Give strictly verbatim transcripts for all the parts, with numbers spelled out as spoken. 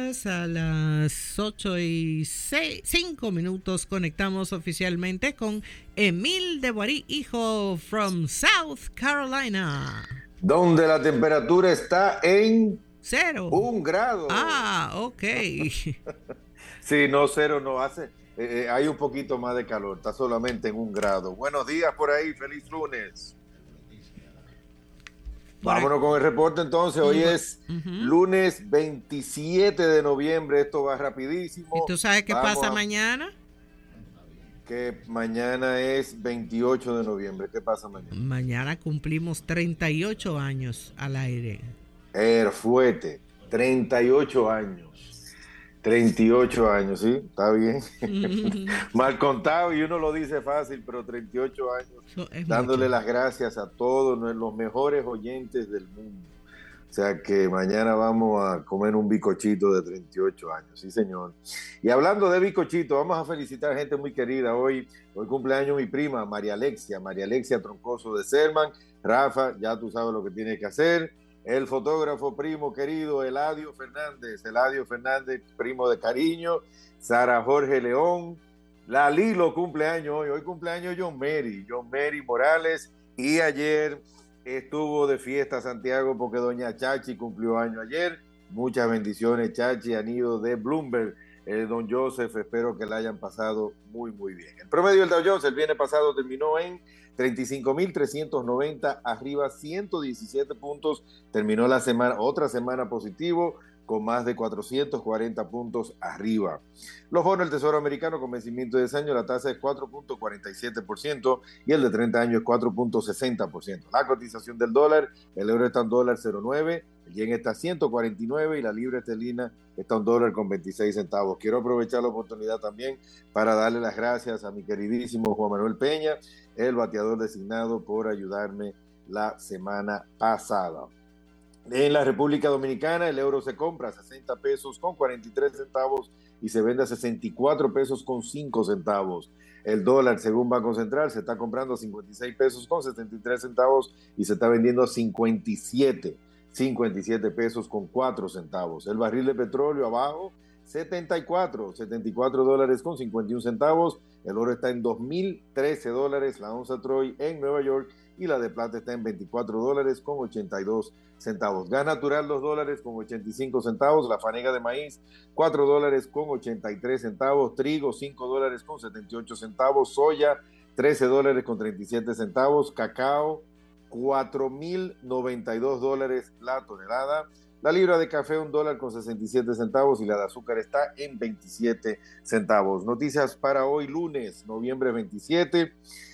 días. A las ocho y cinco minutos conectamos oficialmente con Emil de Borí, hijo, from South Carolina. Donde la temperatura está en... Cero. Un grado. Ah, ok. Sí, no, cero no hace. Eh, hay un poquito más de calor, está solamente en un grado. Buenos días por ahí, feliz lunes. Por Vámonos aquí con el reporte entonces. Hoy uh-huh. es uh-huh. lunes veintisiete de noviembre. Esto va rapidísimo. ¿Y tú sabes qué Vamos pasa a... mañana? Que mañana es veintiocho de noviembre. ¿Qué pasa mañana? Mañana cumplimos treinta y ocho años al aire. Er fuerte, treinta y ocho años. treinta y ocho años, ¿sí? Está bien. Mal contado y uno lo dice fácil, pero treinta y ocho años. So, dándole mucho. Las gracias a todos los mejores oyentes del mundo. O sea que mañana vamos a comer un bicochito de treinta y ocho años, sí señor. Y hablando de bicochito, vamos a felicitar a gente muy querida. Hoy, hoy cumpleaños mi prima, María Alexia, María Alexia Troncoso de Selman. Rafa, ya tú sabes lo que tienes que hacer. El fotógrafo primo querido Eladio Fernández, Eladio Fernández, primo de cariño, Sara Jorge León, la Lilo cumpleaños hoy, hoy cumpleaños John Mary, John Mary Morales, y ayer estuvo de fiesta Santiago porque doña Chachi cumplió año ayer. Muchas bendiciones, Chachi, Anido de Bloomberg, eh, don Joseph, espero que la hayan pasado muy muy bien. El promedio del Dow Jones el viernes pasado terminó en treinta y cinco mil trescientos noventa, arriba ciento diecisiete puntos, terminó la semana, otra semana positivo, con más de cuatrocientos cuarenta puntos arriba. Los bonos del Tesoro Americano con vencimiento de ese año, la tasa es cuatro punto cuarenta y siete por ciento y el de treinta años es cuatro punto sesenta por ciento. La cotización del dólar, el euro está en dólar cero nueve, el yen está a ciento cuarenta y nueve y la libra esterlina está a un dólar con veintiséis centavos. Quiero aprovechar la oportunidad también para darle las gracias a mi queridísimo Juan Manuel Peña, el bateador designado, por ayudarme la semana pasada. En la República Dominicana el euro se compra a sesenta pesos con cuarenta y tres centavos y se vende a sesenta y cuatro pesos con cinco centavos. El dólar, según Banco Central, se está comprando a cincuenta y seis pesos con setenta y tres centavos y se está vendiendo a cincuenta y siete, cincuenta y siete pesos con cuatro centavos. El barril de petróleo abajo, setenta y cuatro, setenta y cuatro dólares con cincuenta y un centavos. El oro está en dos mil trece dólares, la onza Troy en Nueva York, y la de plata está en veinticuatro dólares con ochenta y dos centavos. Gas natural dos dólares con ochenta y cinco centavos, la fanega de maíz cuatro dólares con ochenta y tres centavos, trigo cinco dólares con setenta y ocho centavos, soya trece dólares con treinta y siete centavos, cacao cuatro mil noventa y dos dólares la tonelada. La libra de café un dólar con sesenta y siete centavos y la de azúcar está en veintisiete centavos. Noticias para hoy lunes, noviembre veintisiete.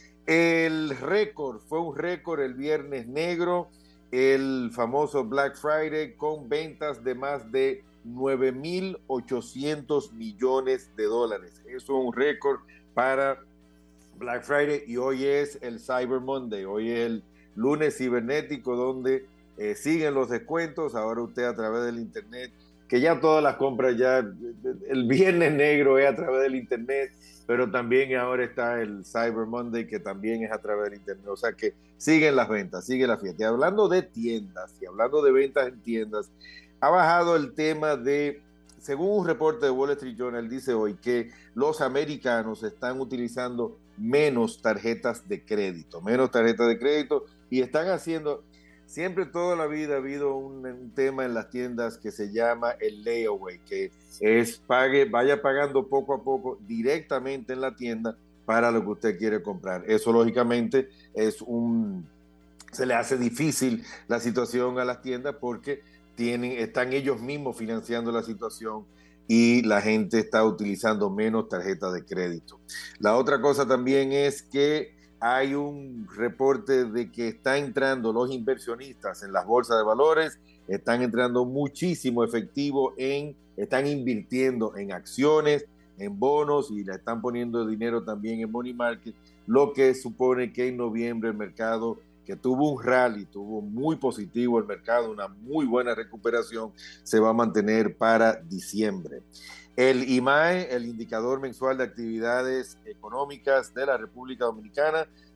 El récord, fue un récord el viernes negro, el famoso Black Friday, con ventas de más de nueve mil ochocientos millones de dólares. Eso es un récord para Black Friday y hoy es el Cyber Monday, hoy es el lunes cibernético donde eh, siguen los descuentos. Ahora usted a través del internet, que ya todas las compras ya, el viernes negro es a través del internet, pero también ahora está el Cyber Monday, que también es a través del internet. O sea que siguen las ventas, sigue la fiesta. Y hablando de tiendas y hablando de ventas en tiendas, ha bajado el tema de, según un reporte de Wall Street Journal, dice hoy que los americanos están utilizando menos tarjetas de crédito, menos tarjetas de crédito y están haciendo... Siempre toda la vida ha habido un, un tema en las tiendas que se llama el layaway, que es pague, vaya pagando poco a poco directamente en la tienda para lo que usted quiere comprar. Eso lógicamente es un, se le hace difícil la situación a las tiendas porque tienen, están ellos mismos financiando la situación y la gente está utilizando menos tarjetas de crédito. La otra cosa también es que hay un reporte de que está entrando los inversionistas en las bolsas de valores, están entrando muchísimo efectivo en, están invirtiendo en acciones, en bonos y le están poniendo dinero también en money market, lo que supone que en noviembre el mercado, que tuvo un rally, tuvo muy positivo el mercado, una muy buena recuperación, se va a mantener para diciembre. El I M A E, el indicador mensual de actividades económicas de la República Dominicana,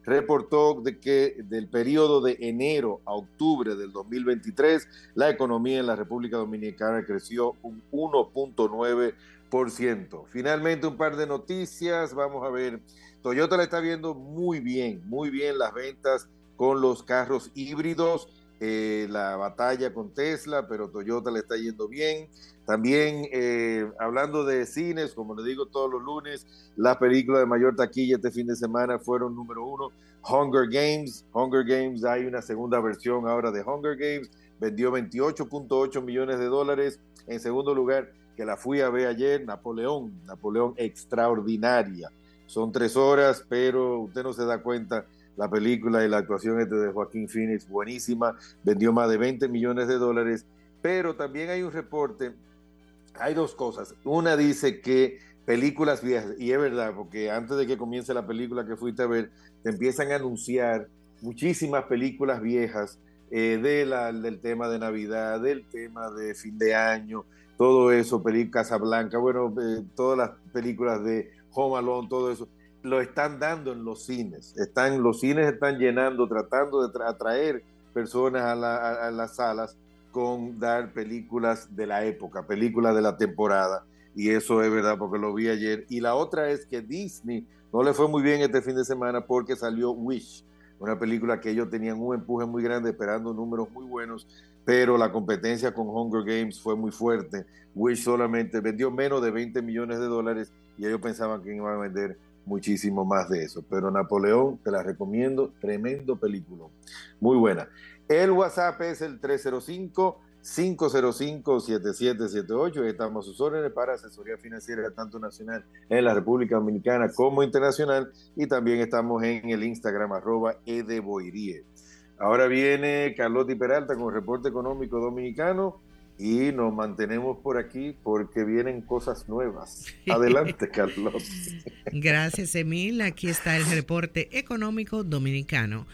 reportó de que del periodo de enero a octubre del dos mil veintitrés, la economía en la República Dominicana creció un uno punto nueve por ciento. Finalmente, un par de noticias. Vamos a ver, Toyota le está viendo muy bien, muy bien las ventas con los carros híbridos. Eh, la batalla con Tesla, pero Toyota le está yendo bien. También eh, hablando de cines, como le digo todos los lunes, las películas de mayor taquilla este fin de semana fueron número uno, Hunger Games. Hunger Games, hay una segunda versión ahora de Hunger Games, vendió veintiocho punto ocho millones de dólares. En segundo lugar, que la fui a ver ayer, Napoleón, Napoleón extraordinaria. Son tres horas, pero usted no se da cuenta. La película y la actuación este de Joaquín Phoenix, buenísima, vendió más de veinte millones de dólares, pero también hay un reporte, hay dos cosas. Una dice que películas viejas, y es verdad, porque antes de que comience la película que fuiste a ver, te empiezan a anunciar muchísimas películas viejas eh, de la, del tema de Navidad, del tema de fin de año, todo eso, películas Casablanca, bueno, eh, todas las películas de Home Alone, todo eso. Lo están dando en los cines, están, los cines están llenando, tratando de tra- atraer personas a, la, a, a las salas con dar películas de la época, películas de la temporada, y eso es verdad porque lo vi ayer. Y la otra es que Disney no le fue muy bien este fin de semana porque salió Wish, una película que ellos tenían un empuje muy grande, esperando números muy buenos, pero la competencia con Hunger Games fue muy fuerte. Wish solamente vendió menos de veinte millones de dólares y ellos pensaban que iban a vender muchísimo más de eso, pero Napoleón, te la recomiendo, tremendo película, muy buena. El WhatsApp es el tres cero cinco, cinco cero cinco, siete siete siete ocho, estamos a sus órdenes para asesoría financiera tanto nacional en la República Dominicana como internacional, y también estamos en el Instagram arroba edeboirie. Ahora viene Carlotti Peralta con el reporte económico dominicano y nos mantenemos por aquí porque vienen cosas nuevas. Adelante, Carlos. Gracias, Emil. Aquí está el reporte económico dominicano.